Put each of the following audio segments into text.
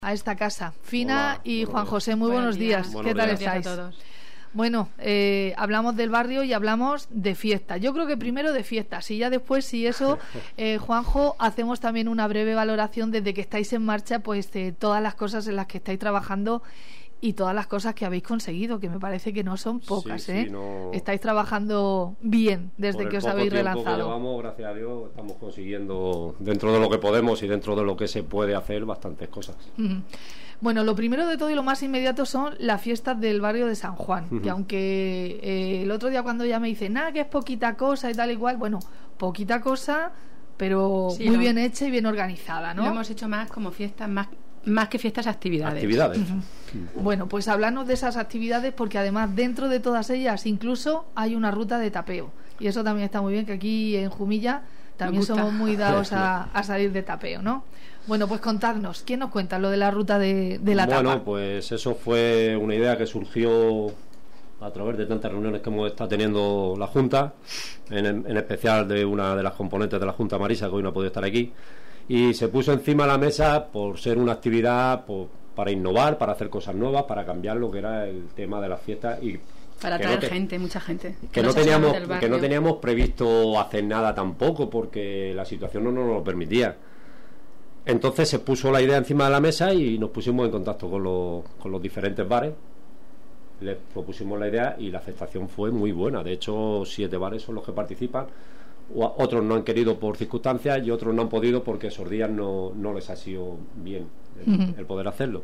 A esta casa. Fina. Hola, y Juan días. José, muy buenos días. ¿Qué tal estáis? A todos. Bueno, hablamos del barrio y hablamos de fiesta. Yo creo que primero de fiestas y ya después, si eso, Juanjo, hacemos también una breve valoración desde que estáis en marcha, pues de todas las cosas en las que estáis trabajando y todas las cosas que habéis conseguido, que me parece que no son pocas, sí, ¿eh? No... Estáis trabajando bien desde que os habéis relanzado. Que llevamos, gracias a Dios, estamos consiguiendo, dentro de lo que podemos y dentro de lo que se puede hacer, bastantes cosas. Bueno, lo primero de todo y lo más inmediato son las fiestas del barrio de San Juan, que aunque el otro día cuando ya me dicen, que es poquita cosa y tal y cual, bueno, poquita cosa, pero sí, muy bien hecha y bien organizada, ¿no? Lo hemos hecho más como fiestas, más que fiestas, actividades. Bueno, pues háblanos de esas actividades, porque además dentro de todas ellas incluso hay una ruta de tapeo, y eso también está muy bien, que aquí en Jumilla también somos muy dados a salir de tapeo, ¿no? Bueno, pues contadnos, ¿quién nos cuenta lo de la ruta de la tapa? Bueno, pues eso fue una idea que surgió a través de tantas reuniones que hemos estado teniendo la Junta, en especial de una de las componentes de la Junta, Marisa, que hoy no ha podido estar aquí, y se puso encima de la mesa por ser una actividad para innovar, para hacer cosas nuevas, para cambiar lo que era el tema de las fiestas y para traer gente, mucha gente. Que no teníamos previsto hacer nada tampoco, porque la situación no nos lo permitía. Entonces se puso la idea encima de la mesa y nos pusimos en contacto con los diferentes bares. Les propusimos la idea y la aceptación fue muy buena. De hecho, 7 bares son los que participan. Otros no han querido por circunstancias y otros no han podido porque esos días no les ha sido bien el poder hacerlo.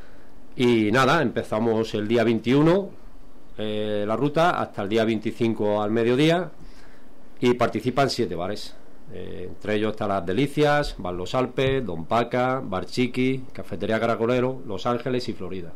Y nada, empezamos el día 21 la ruta hasta el día 25 al mediodía, y participan 7 bares. Entre ellos están Las Delicias, Bar Los Alpes, Don Paca, Bar Chiqui, Cafetería Caracolero, Los Ángeles y Florida.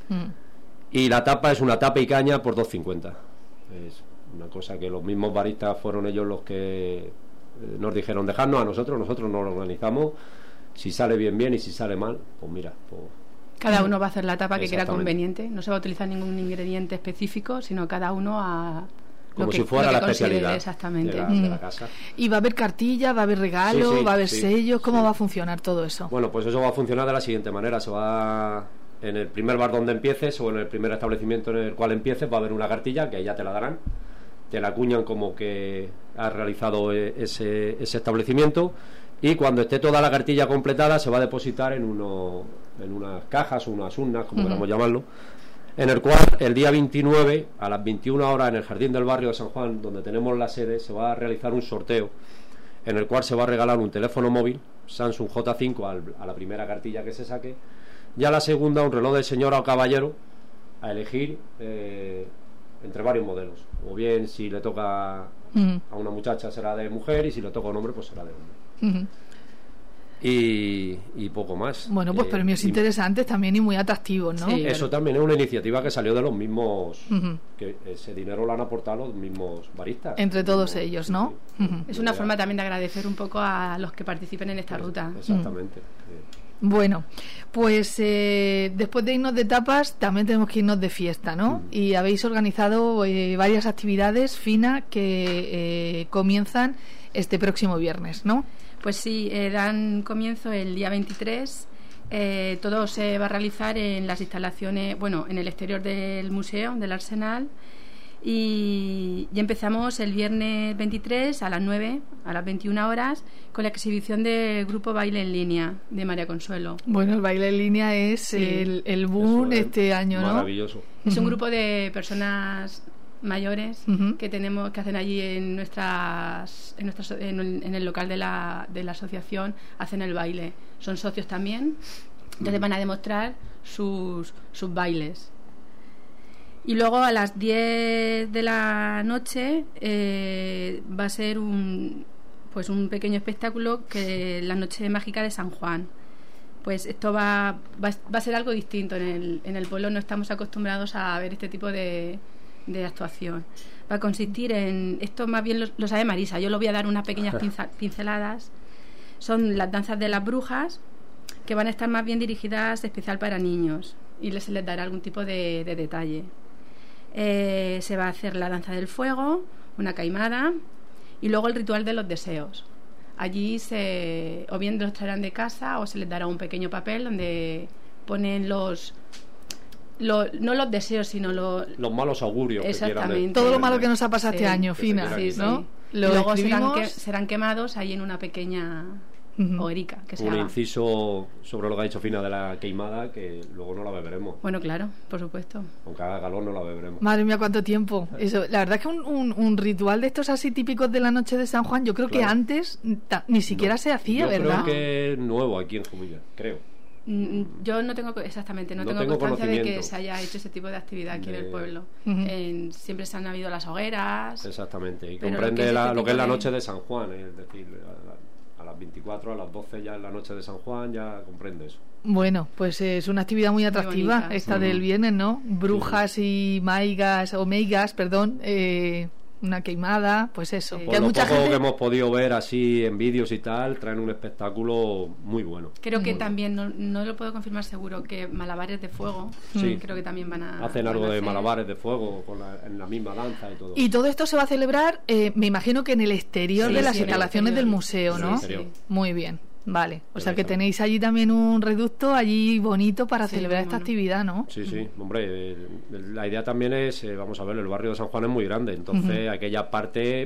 Y la tapa es una tapa y caña por 2,50. Es una cosa que los mismos baristas fueron ellos los que nos dijeron dejarnos a nosotros nos lo organizamos. Si sale bien y si sale mal, pues mira, pues cada uno va a hacer la tapa que crea conveniente. No se va a utilizar ningún ingrediente específico, sino cada uno a como si fuera la especialidad exactamente de la casa. ¿Y va a haber cartilla, va a haber regalo, va a haber sellos? ¿Cómo va a funcionar todo eso? Bueno, pues eso va a funcionar de la siguiente manera. Se va en el primer bar donde empieces o en el primer establecimiento en el cual empieces, va a haber una cartilla que ya te la darán, te la acuñan como que has realizado ese establecimiento, y cuando esté toda la cartilla completada se va a depositar en unas cajas o unas urnas, como queramos llamarlo, en el cual el día 29 a las 21 horas en el jardín del barrio de San Juan, donde tenemos la sede, se va a realizar un sorteo en el cual se va a regalar un teléfono móvil Samsung J5 a la primera cartilla que se saque, y a la segunda un reloj de señora o caballero a elegir entre varios modelos, o bien si le toca a una muchacha será de mujer, y si le toca a un hombre pues será de hombre. Y poco más. Bueno, pues premios interesantes también y muy atractivos, ¿no? Sí, eso también es una iniciativa que salió de los mismos, que ese dinero lo han aportado los mismos baristas. Entre todos ellos, ¿no? Es una forma también de agradecer un poco a los que participen en esta ruta. Exactamente. Bueno, pues después de irnos de tapas también tenemos que irnos de fiesta, ¿no? Y habéis organizado varias actividades, Fina, que comienzan este próximo viernes, ¿no? Pues sí, dan comienzo el día 23. Todo se va a realizar en las instalaciones, bueno, en el exterior del museo, del Arsenal. Y empezamos el viernes 23 a las 9, a las 21 horas, con la exhibición del grupo Baile en Línea de María Consuelo. Bueno, el baile en línea es el boom este año, ¿no? Maravilloso. Es un grupo de personas mayores que hacen allí en el local de la asociación, hacen el baile. Son socios también, entonces van a demostrar sus bailes. Y luego a las 10 de la noche va a ser un pequeño espectáculo, que es la Noche Mágica de San Juan. Pues esto va a ser algo distinto. En el pueblo no estamos acostumbrados a ver este tipo de actuación. Va a consistir en esto, más bien lo sabe Marisa, yo le voy a dar unas pequeñas pinceladas. Son las danzas de las brujas, que van a estar más bien dirigidas especial para niños, y se les dará algún tipo de detalle. Se va a hacer la danza del fuego, una caimada, y luego el ritual de los deseos. Allí o bien los traerán de casa o se les dará un pequeño papel donde ponen no los deseos, sino los malos augurios. Exactamente. Todo lo malo que nos ha pasado este año, Fina, ¿no? Sí. Luego serán quemados ahí en una pequeña hoguerica que se un haga. Inciso sobre lo que ha dicho Fina de la queimada, que luego no la beberemos. Bueno, claro, por supuesto. Aunque haga calor no la beberemos. Madre mía, cuánto tiempo. Eso, la verdad es que un ritual de estos así típicos de la noche de San Juan, yo creo que antes ni siquiera se hacía, ¿verdad? Yo creo que es nuevo aquí en Jumilla, creo. Yo no tengo constancia de que se haya hecho ese tipo de actividad aquí en el pueblo. Siempre se han habido las hogueras. Exactamente, y comprende lo que es la noche de San Juan, es decir, a las 24, a las 12 ya es la noche de San Juan, ya comprende eso. Bueno, pues es una actividad muy atractiva, bonita. esta del viernes, ¿no? Brujas y meigas, una queimada, pues eso. Por lo poco que hemos podido ver así en vídeos y tal, traen un espectáculo muy bueno. Creo que también, no lo puedo confirmar seguro, que malabares de fuego, creo que también van a hacen algo de malabares de fuego en la misma danza y todo. Y todo esto se va a celebrar, me imagino que en el exterior de las instalaciones del museo, ¿no? Sí. Muy bien. Vale, o sea que tenéis allí también un reducto allí bonito para celebrar esta actividad, ¿no? Sí, hombre, la idea también es, vamos a ver, el barrio de San Juan es muy grande, entonces aquella parte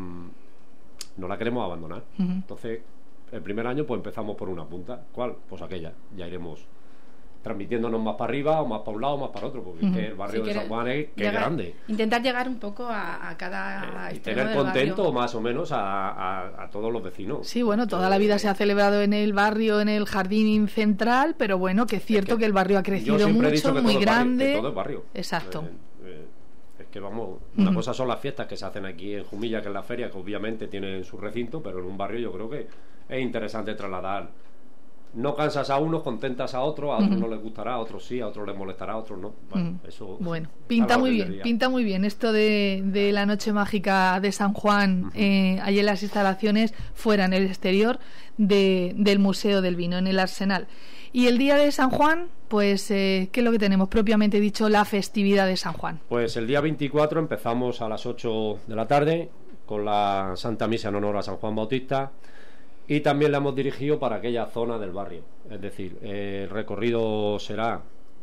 no la queremos abandonar. Entonces, el primer año pues empezamos por una punta. ¿Cuál? Pues aquella, ya iremos transmitiéndonos más para arriba o más para un lado o más para otro, porque es que el barrio de San Juan es grande. Intentar llegar un poco a cada y tener contento más o menos a todos los vecinos. Sí, bueno, toda la vida se ha celebrado en el barrio, en el jardín central, pero bueno, que es cierto que el barrio ha crecido mucho, muy grande. Todo el barrio. Exacto. Es que vamos, una cosa son las fiestas que se hacen aquí en Jumilla, que es la feria, que obviamente tienen su recinto, pero en un barrio yo creo que es interesante trasladar. No cansas a unos, contentas a otros, a otros no les gustará, a otros sí, a otros les molestará, a otros no. Bueno, pinta muy bien esto de la noche mágica de San Juan, allí en las instalaciones, fuera en el exterior del Museo del Vino, en el Arsenal. Y el día de San Juan, pues, ¿qué es lo que tenemos propiamente dicho, la festividad de San Juan? Pues el día 24 empezamos a las 8 de la tarde con la Santa Misa en honor a San Juan Bautista. Y también la hemos dirigido para aquella zona del barrio. Es decir, el recorrido será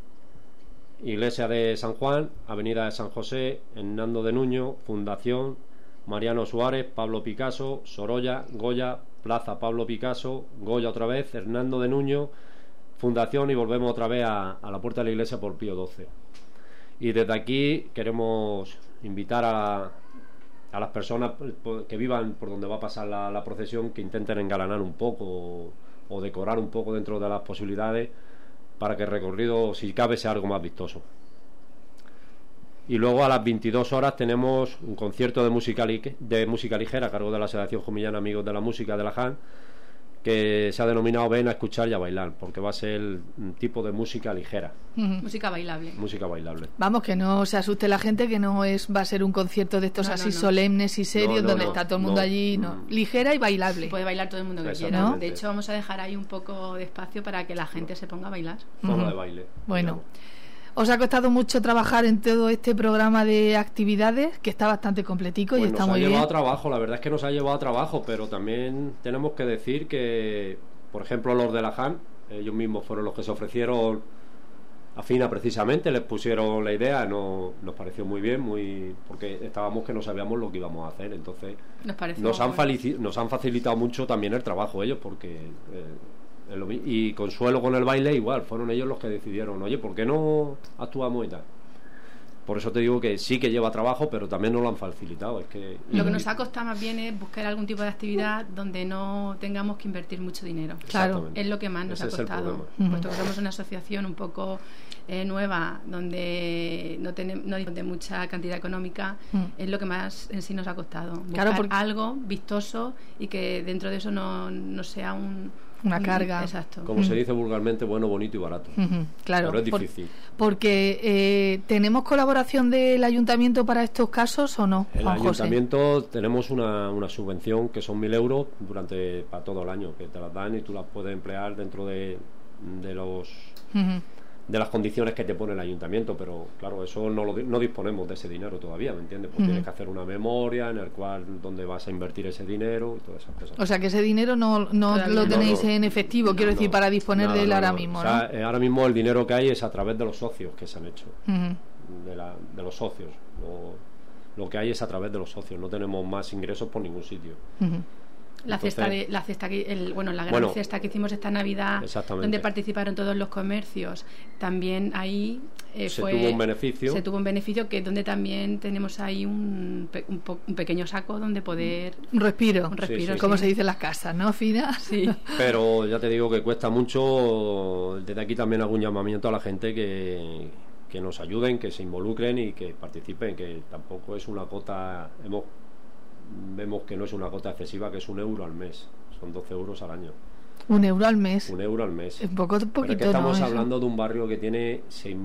Iglesia de San Juan, Avenida de San José, Hernando de Nuño, Fundación, Mariano Suárez, Pablo Picasso, Sorolla, Goya, Plaza Pablo Picasso, Goya otra vez, Hernando de Nuño, Fundación, y volvemos otra vez a la puerta de la iglesia por Pío XII. Y desde aquí queremos invitar a las personas que vivan por donde va a pasar la procesión, que intenten engalanar un poco o decorar un poco dentro de las posibilidades, para que el recorrido, si cabe, sea algo más vistoso. Y luego a las 22 horas tenemos un concierto de música ligera a cargo de la Asociación Jumillana Amigos de la Música de la JAN, que se ha denominado Ven a escuchar y a bailar, porque va a ser un tipo de música ligera. Música bailable. Vamos, que no se asuste la gente, que no va a ser un concierto de estos solemnes y serios, donde está todo el mundo allí, ligera y bailable. Puede bailar todo el mundo que quiera, ¿no? De hecho, vamos a dejar ahí un poco de espacio para que la gente se ponga a bailar. Forma de baile. Bueno. ¿Os ha costado mucho trabajar en todo este programa de actividades, que está bastante completico y está muy bien? Nos ha llevado trabajo, la verdad es que nos ha llevado trabajo, pero también tenemos que decir que, por ejemplo, los de la JAN, ellos mismos fueron los que se ofrecieron a Fina precisamente, les pusieron la idea, nos pareció muy bien, porque estábamos que no sabíamos lo que íbamos a hacer, entonces nos han facilitado mucho también el trabajo ellos, porque... y Consuelo con el baile igual, fueron ellos los que decidieron, oye, ¿por qué no actuamos y tal? Por eso te digo que sí que lleva trabajo, pero también nos lo han facilitado. Lo que nos ha costado más bien es buscar algún tipo de actividad donde no tengamos que invertir mucho dinero. Claro, es lo que más nos ha costado, puesto que somos una asociación un poco nueva, donde no disponemos de mucha cantidad económica. Es lo que más en sí nos ha costado, buscar algo vistoso y que dentro de eso no sea una carga. Exacto. Como se dice vulgarmente, bueno, bonito y barato. Claro. Pero es difícil. Porque ¿tenemos colaboración del ayuntamiento para estos casos o no, el Juan José? Ayuntamiento tenemos una subvención que son 1.000 euros para todo el año, que te las dan y tú las puedes emplear dentro de de las condiciones que te pone el ayuntamiento, pero claro, eso no disponemos de ese dinero todavía, ¿me entiendes? Pues tienes que hacer una memoria en el cual donde vas a invertir ese dinero y todas esas cosas. O sea, que ese dinero no lo tenéis en efectivo, quiero decir, para disponer de él ahora mismo, ¿no? O sea, ahora mismo el dinero que hay es a través de los socios que se han hecho, de los socios. Lo que hay es a través de los socios, no tenemos más ingresos por ningún sitio. La gran cesta que hicimos esta Navidad, donde participaron todos los comercios, también ahí se tuvo un beneficio que donde también tenemos ahí un pequeño saco donde poder un respiro, sí. Como se dice en las casas, ¿no, Fina? Sí. Pero ya te digo que cuesta mucho. Desde aquí también hago un llamamiento a la gente que nos ayuden, que se involucren y que participen, que tampoco es una cota. Vemos que no es una cota excesiva, que es €1 al mes, son 12 euros al año. €1 al mes. €1 al mes. Es poquito, pero es que estamos ¿no? hablando de un barrio que tiene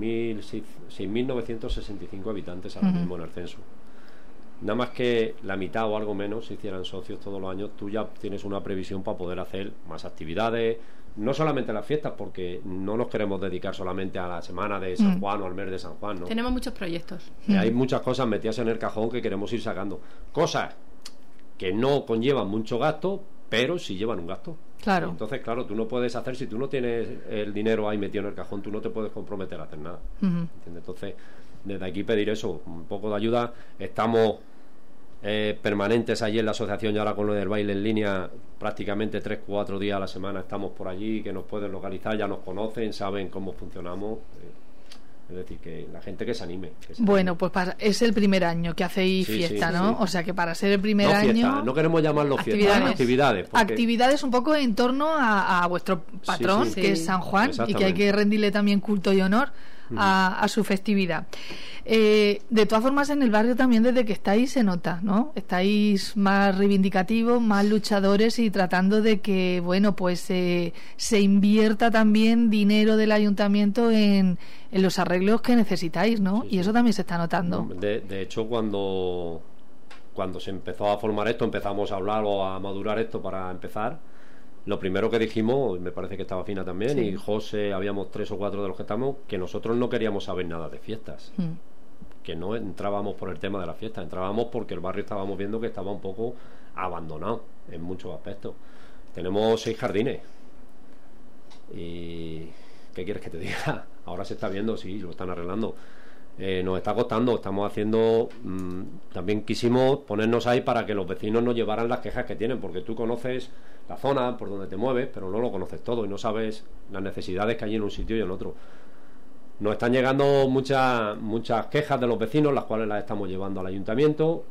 6.965 habitantes ahora mismo en el censo. Nada más que la mitad o algo menos, si hicieran socios todos los años, tú ya tienes una previsión para poder hacer más actividades, no solamente las fiestas, porque no nos queremos dedicar solamente a la semana de San Juan o al mes de San Juan, ¿no? Tenemos muchos proyectos. Hay muchas cosas metidas en el cajón que queremos ir sacando. Cosas que no conllevan mucho gasto, pero sí llevan un gasto. Claro. Entonces, claro, tú no puedes hacer, si tú no tienes el dinero ahí metido en el cajón, tú no te puedes comprometer a hacer nada. ¿Entiendes? Entonces, desde aquí pedir eso, un poco de ayuda. Estamos permanentes allí en la asociación y ahora con lo del baile en línea, prácticamente 3-4 días a la semana estamos por allí, que nos pueden localizar, ya nos conocen, saben cómo funcionamos. Es decir, que la gente que se anime. Bueno, pues es el primer año que hacéis fiesta, ¿no? Sí. O sea, que para ser el primer año... Fiesta, no queremos llamarlo fiesta, actividades. Actividades un poco en torno a vuestro patrón, que es San Juan, y que hay que rendirle también culto y honor a su festividad. De todas formas, en el barrio también desde que estáis se nota, ¿no? Estáis más reivindicativos, más luchadores y tratando de que, bueno, pues se invierta también dinero del ayuntamiento en los arreglos que necesitáis, ¿no? Sí, y eso también se está notando. De hecho, cuando se empezó a formar esto, empezamos a hablar o a madurar esto para empezar, lo primero que dijimos, me parece que estaba Fina también, y José, habíamos 3 o 4 de los que estamos, que nosotros no queríamos saber nada de fiestas. Que no entrábamos por el tema de las fiestas, entrábamos porque el barrio estábamos viendo que estaba un poco abandonado en muchos aspectos. Tenemos 6 jardines y ¿qué quieres que te diga? Ahora se está viendo, sí, lo están arreglando. Nos está costando, estamos haciendo también quisimos ponernos ahí para que los vecinos nos llevaran las quejas que tienen, porque tú conoces la zona por donde te mueves, pero no lo conoces todo y no sabes las necesidades que hay en un sitio y en otro. Nos están llegando muchas quejas de los vecinos, las cuales las estamos llevando al ayuntamiento.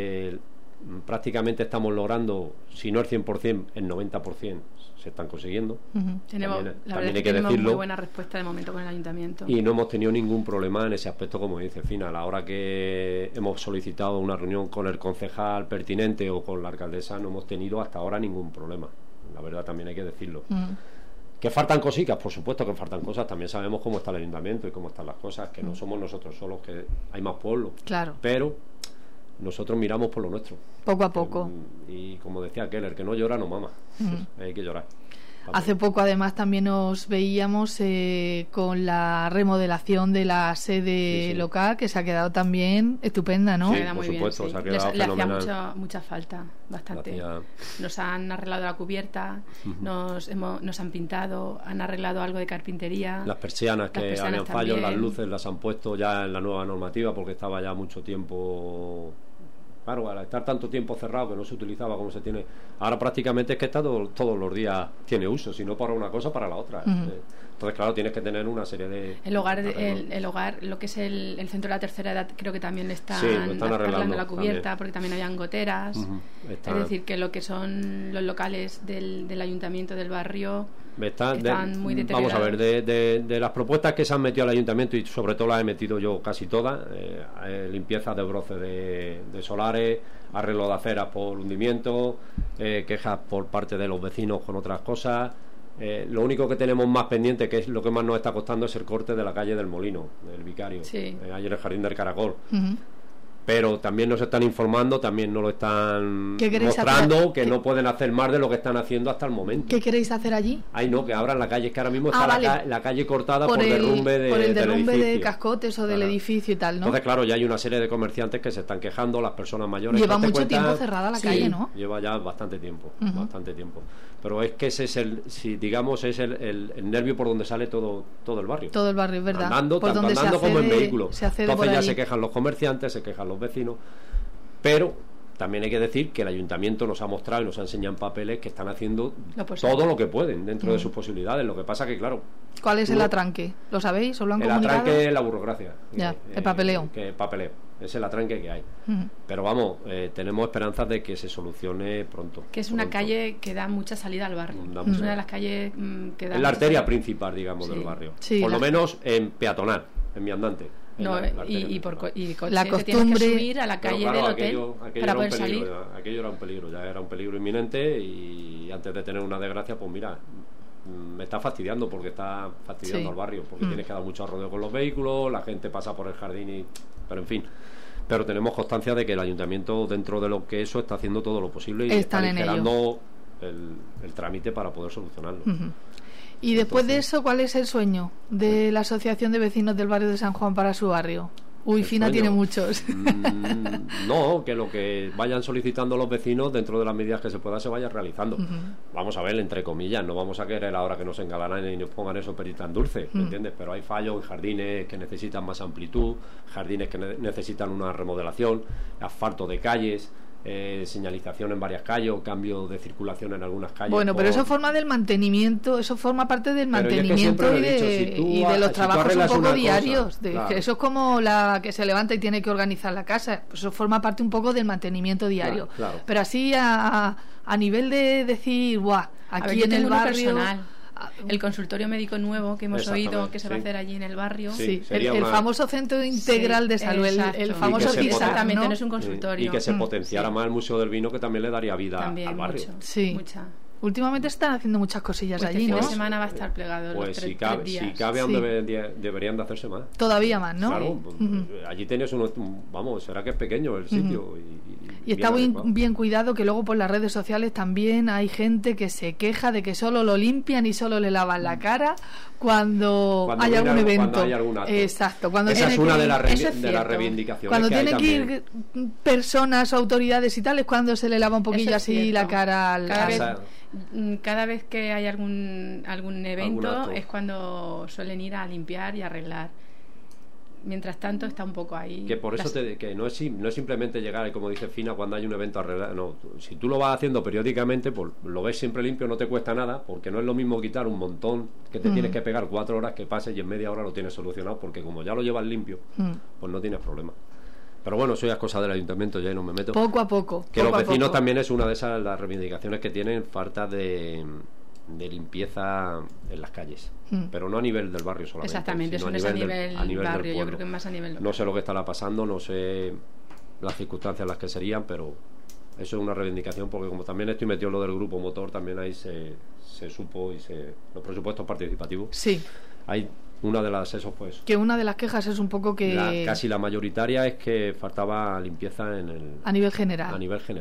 Prácticamente estamos logrando, si no el 100%, el 90% se están consiguiendo. También hay que decirlo. Muy buena respuesta de momento con el ayuntamiento. Y no hemos tenido ningún problema en ese aspecto, como dice Fina. A la hora que hemos solicitado una reunión con el concejal pertinente o con la alcaldesa, no hemos tenido hasta ahora ningún problema. La verdad, también hay que decirlo. ¿Que faltan cositas? Por supuesto que faltan cosas. También sabemos cómo está el ayuntamiento y cómo están las cosas, que no somos nosotros solos, que hay más pueblos. Claro. Pero nosotros miramos por lo nuestro. Poco a poco. Y como decía aquel, el que no llora no mama. Hay que llorar. Hace poco además también nos veíamos con la remodelación de la sede local, que se ha quedado también estupenda, ¿no? Sí, por supuesto, se ha quedado fenomenal. Le hacía mucha falta, bastante. Nos han arreglado la cubierta, nos han pintado, han arreglado algo de carpintería. Las persianas que habían fallos, las luces las han puesto ya en la nueva normativa, porque estaba ya mucho tiempo... Claro, al estar tanto tiempo cerrado que no se utilizaba como se tiene ahora, prácticamente es que está todos los días tiene uso, si no para una cosa para la otra. Entonces, claro, tienes que tener una serie de... El hogar, lo que es el centro de la tercera edad, creo que también le están arreglando la cubierta también. Porque también habían goteras. Es decir, que lo que son los locales del ayuntamiento del barrio están muy deteriorados. Vamos a ver, de las propuestas que se han metido al ayuntamiento, y sobre todo las he metido yo casi todas, limpieza de broce de solares, arreglo de aceras por hundimiento, quejas por parte de los vecinos con otras cosas. Lo único que tenemos más pendiente, que es lo que más nos está costando, es el corte de la calle del Molino, del Vicario, ahí en el Jardín del Caracol. pero también nos están informando, también nos lo están mostrando hacer? Que no pueden hacer más de lo que están haciendo hasta el momento. ¿Qué queréis hacer allí? Ay, no, que abran la calle, es que ahora mismo está la calle cortada por el derrumbe de cascotes o del edificio y tal, ¿no? Entonces, claro, ya hay una serie de comerciantes que se están quejando, las personas mayores. Lleva mucho tiempo cerrada la calle, ¿no? Lleva ya bastante tiempo, Pero es que ese es el nervio por donde sale todo el barrio. Todo el barrio, es verdad. Tanto andando como en vehículo. Entonces ya se quejan los comerciantes, se quejan los vecinos, pero también hay que decir que el ayuntamiento nos ha mostrado y nos ha enseñado en papeles que están haciendo todo lo que pueden dentro de sus posibilidades. Lo que pasa que, claro... ¿Cuál es el atranque? ¿Lo sabéis? ¿O lo han comunicado? El atranque es la burocracia. El papeleo. Papeleo. Es el atranque que hay. Pero vamos, tenemos esperanzas de que se solucione pronto. Que es una calle que da mucha salida al barrio. Es una de las calles que da... Es la arteria principal, digamos, del barrio. Sí, por lo menos en peatonal, en viandante. Y con la costumbre, tienes que subir a la calle del hotel para poder salir. Aquello era un peligro, ya era un peligro inminente, y antes de tener una desgracia, pues mira, me está fastidiando, porque está fastidiando al barrio, porque tienes que dar mucho rodeo con los vehículos, la gente pasa por el jardín, pero en fin. Pero tenemos constancia de que el ayuntamiento, dentro de lo que eso, está haciendo todo lo posible y está esperando el trámite para poder solucionarlo. Y después de eso, ¿cuál es el sueño de la Asociación de Vecinos del Barrio de San Juan para su barrio? Fina tiene muchos. No, que lo que vayan solicitando los vecinos, dentro de las medidas que se pueda, se vaya realizando. Vamos a ver, entre comillas, no vamos a querer ahora que nos engalanen y nos pongan eso perita en dulce, ¿me entiendes? Pero hay fallos en jardines que necesitan más amplitud, jardines que necesitan una remodelación, asfalto de calles, señalización en varias calles o cambio de circulación en algunas calles. Bueno, pero eso forma del mantenimiento, eso forma parte del mantenimiento y de los trabajos un poco diarios. Que eso es como la que se levanta y tiene que organizar la casa, pues eso forma parte un poco del mantenimiento diario. Claro. Pero así a nivel de decir, ¡buah! Aquí en el barrio... El consultorio médico nuevo que hemos oído que se va a hacer allí en el barrio. El famoso centro integral de salud, el famoso CISA, exactamente, no es un consultorio. Y que se potenciara más el Museo del Vino, que también le daría vida al barrio. Mucha. Últimamente están haciendo muchas cosillas allí, ¿no? Esta semana va a estar plegado. Pues los tres días. Si cabe, donde deberían de hacerse más. Todavía más, ¿no? Claro, allí tienes será que es pequeño el sitio. Y está muy bien cuidado, que luego por las redes sociales también hay gente que se queja de que solo lo limpian y solo le lavan la cara cuando hay algún evento. Cuando hay algún acto. Exacto. Esa es una de las reivindicaciones. Cuando que tienen que ir personas o autoridades y tal, es cuando se le lava un poquillo así la cara cada vez que hay algún evento es cuando suelen ir a limpiar y arreglar. Mientras tanto está un poco ahí. Que por eso que no es simplemente llegar, como dice Fina, cuando hay un evento a arreglar. No, si tú lo vas haciendo periódicamente, pues lo ves siempre limpio, no te cuesta nada, porque no es lo mismo quitar un montón que te tienes que pegar 4 horas que pases y en media hora lo tienes solucionado, porque como ya lo llevas limpio, pues no tienes problema. Pero bueno, eso ya es cosa del ayuntamiento, ya no me meto. Poco a poco. Que los vecinos también es una de esas las reivindicaciones que tienen, falta de limpieza en las calles, pero no a nivel del barrio solamente. Exactamente, eso no es a nivel barrio, yo creo que es más a nivel local. No sé lo que estará pasando, no sé las circunstancias en las que serían, pero eso es una reivindicación, porque como también estoy metido en lo del grupo motor, también ahí se supo, y los presupuestos participativos. Sí. Hay una de las que una de las quejas es un poco que casi la mayoritaria es que faltaba limpieza a nivel general.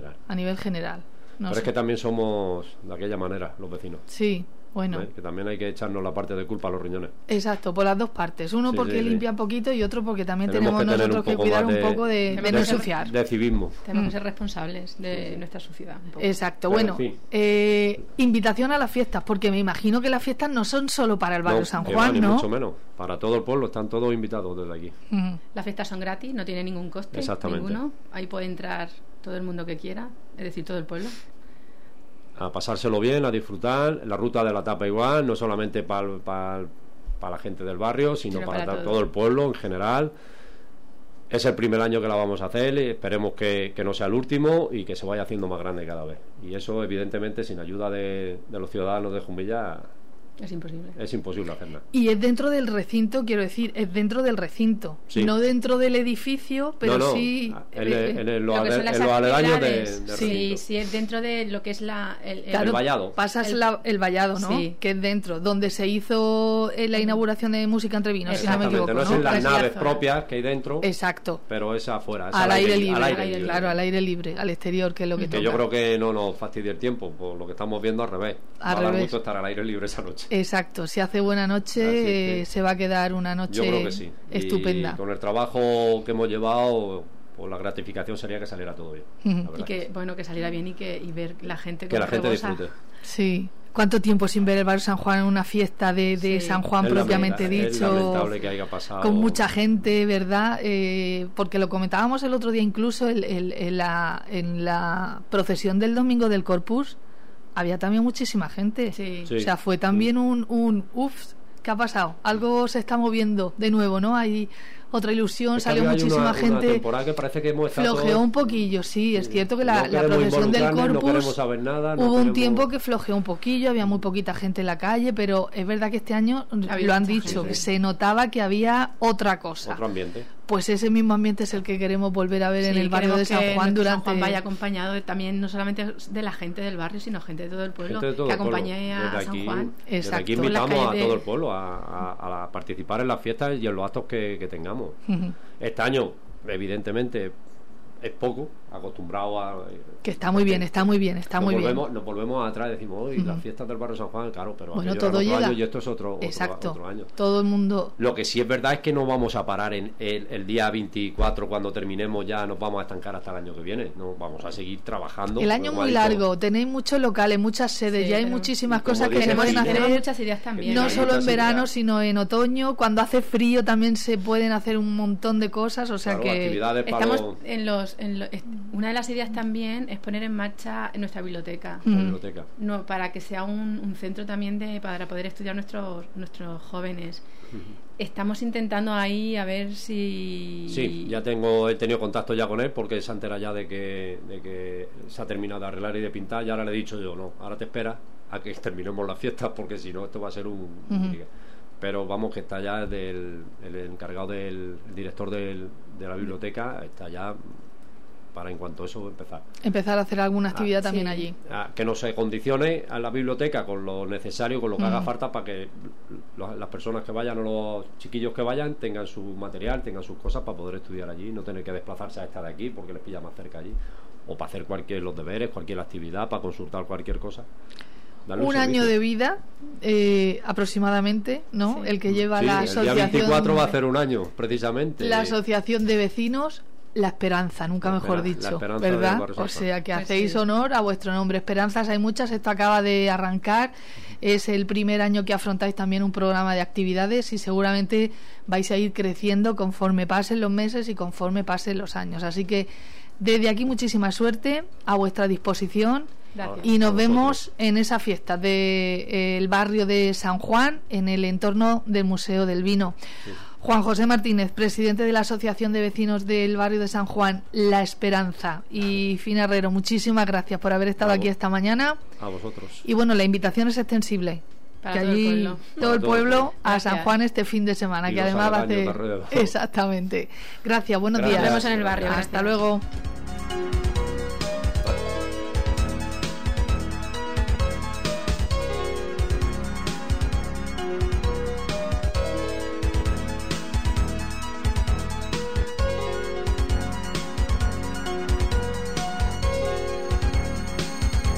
Pero es que también somos de aquella manera los vecinos. Sí, bueno. Que también hay que echarnos la parte de culpa a los riñones. Exacto, por las dos partes. Uno porque limpia poquito y otro porque también tenemos nosotros que cuidar un poco de no ensuciar. De civismo. Tenemos que ser responsables de nuestra suciedad. Exacto, bueno. Invitación a las fiestas, porque me imagino que las fiestas no son solo para el barrio San Juan, ni mucho menos. Para todo el pueblo, están todos invitados desde aquí. Las fiestas son gratis, no tienen ningún coste. Exactamente. Ninguno. Ahí puede entrar todo el mundo que quiera, es decir, todo el pueblo. A pasárselo bien, a disfrutar. La ruta de la tapa igual, no solamente para la gente del barrio, sino para todo el pueblo en general. Es el primer año que la vamos a hacer, y esperemos que no sea el último y que se vaya haciendo más grande cada vez. Y eso, evidentemente, sin ayuda de los ciudadanos de Jumilla, Es imposible. Es imposible hacer nada. Y es dentro del recinto, quiero decir, es dentro del recinto. Sí. No dentro del edificio, pero no, sí... en los lo que son las aledaños de actividades. recinto. Sí, es dentro de lo que es el vallado. Pasas el vallado, ¿no? Sí. Que es dentro, donde se hizo la inauguración de Música entre Vinos, si no me equivoco, no es en las naves propias que hay dentro. Exacto. Pero es afuera. Es al aire libre. Claro, al aire libre, al exterior, que es lo que toca. Yo creo que no nos fastidie el tiempo, por lo que estamos viendo al revés. Va a dar mucho estar al aire libre esa noche. Exacto, si hace buena noche, se va a quedar una noche yo creo que sí. estupenda. Y con el trabajo que hemos llevado, pues la gratificación sería que saliera todo bien. Y que saliera bien y ver la gente que la gente disfrute. Sí. ¿Cuánto tiempo sin ver el barrio San Juan en una fiesta de San Juan propiamente dicho? Es lamentable que haya pasado. Con mucha gente, ¿verdad? Porque lo comentábamos el otro día incluso en la procesión del domingo del Corpus. Había también muchísima gente. Sí. O sea, fue también un ¿qué ha pasado? Algo se está moviendo de nuevo, ¿no? Hay otra ilusión, salió muchísima gente. Una temporada que parece que hemos estado flojeó un poquillo, sí, es cierto que la procesión del Corpus, no queremos saber nada, hubo un tiempo que flojeó un poquillo, había muy poquita gente en la calle, pero es verdad que este año, lo han dicho, que se notaba que había otra cosa. Otro ambiente. Pues ese mismo ambiente es el que queremos volver a ver en el barrio de San Juan durante... San Juan vaya acompañado también no solamente de la gente del barrio, sino gente de todo el pueblo que acompañe a San Juan. Desde aquí invitamos a todo el pueblo a participar en las fiestas y en los actos que tengamos. Este año, evidentemente, es poco, acostumbrado a... Que está muy bien, está muy bien, está muy bien. Nos volvemos atrás y decimos, hoy las fiestas del barrio San Juan, claro, pero bueno, todo llega. Año y esto es otro año. Todo el mundo... Lo que sí es verdad es que no vamos a parar en el día 24, cuando terminemos ya nos vamos a estancar hasta el año que viene, no vamos a seguir trabajando. El año muy largo, tenéis muchos locales, muchas sedes, ya hay muchísimas cosas que se pueden hacer. Muchas ideas también. No solo en verano, sino en otoño, cuando hace frío también se pueden hacer un montón de cosas, o sea que... Estamos una de las ideas también es poner en marcha nuestra biblioteca. No, para que sea un centro también para poder estudiar nuestros jóvenes. Estamos intentando ahí a ver si... Sí, he tenido contacto ya con él porque se entera ya de que se ha terminado de arreglar y de pintar, y ahora le he dicho yo, no, ahora te esperas a que terminemos las fiestas porque si no esto va a ser pero vamos, que está ya el encargado el director de la biblioteca, está ya para en cuanto a eso empezar a hacer alguna actividad también allí, que no se condicione a la biblioteca con lo necesario, con lo que haga falta para que las personas que vayan o los chiquillos que vayan tengan su material, tengan sus cosas para poder estudiar allí, no tener que desplazarse a esta de aquí porque les pilla más cerca allí, o para hacer los deberes, cualquier actividad, para consultar cualquier cosa. Un año de vida aproximadamente, ¿no? El que lleva la asociación. El día 24 va a ser un año, precisamente. La asociación de vecinos La Esperanza, nunca mejor dicho, ¿verdad? O sea que hacéis honor a vuestro nombre. Esperanzas hay muchas, esto acaba de arrancar, es el primer año que afrontáis también un programa de actividades y seguramente vais a ir creciendo conforme pasen los meses y conforme pasen los años. Así que desde aquí muchísima suerte, a vuestra disposición. Gracias. Y nos vemos en esa fiesta del barrio de San Juan, en el entorno del Museo del Vino. Sí. Juan José Martínez, presidente de la Asociación de Vecinos del barrio de San Juan, La Esperanza, y Fina Herrero, muchísimas gracias por haber estado aquí esta mañana. A vosotros. Y bueno, la invitación es extensible. Para que todo allí el pueblo. Todo el pueblo a San Juan este fin de semana, y que además va a ser... Exactamente. Gracias, buenos días. Nos vemos en el barrio. Hasta luego.